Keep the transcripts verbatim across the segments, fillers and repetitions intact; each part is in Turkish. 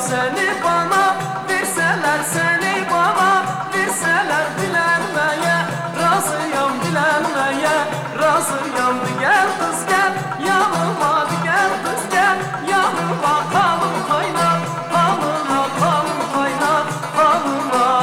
seni bana verseler, seni bana verseler, dilenmeye razıyam, dilenmeye razıyam. Gel kız gel yanıma, gel kız gel yanıma, kanım kaynar kanına, kanım kaynar kanına.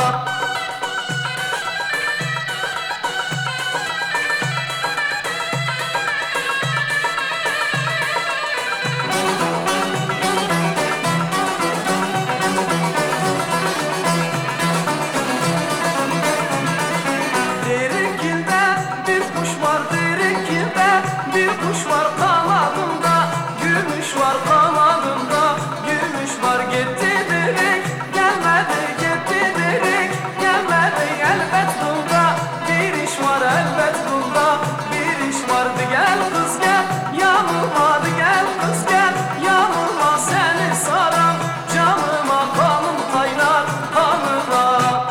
Bir kuş var kanadımda, gümüş var kanadımda, gümüş var. Gitti direk, gelmedi, gitti direk, gelmedi. Elbet bunda bir iş var, elbet bunda bir iş var. Gel kız gel yanıma, gel kız gel yanıma, seni saran canıma, kanım kaynar kanıma.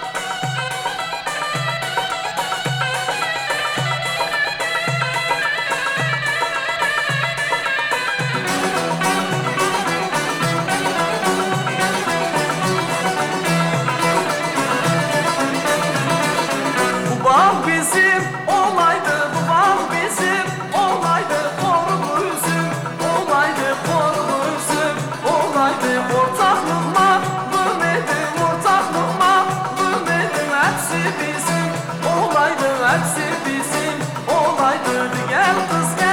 Bizim olaydı, bu bağ bizim olaydı, korku üzüm olaydı, korku üzüm olaydı. Ortaklığıma vurmedim, ortaklığıma vurmedim, hepsi bizim olaydı, hepsi bizim olaydı. Gel kız gel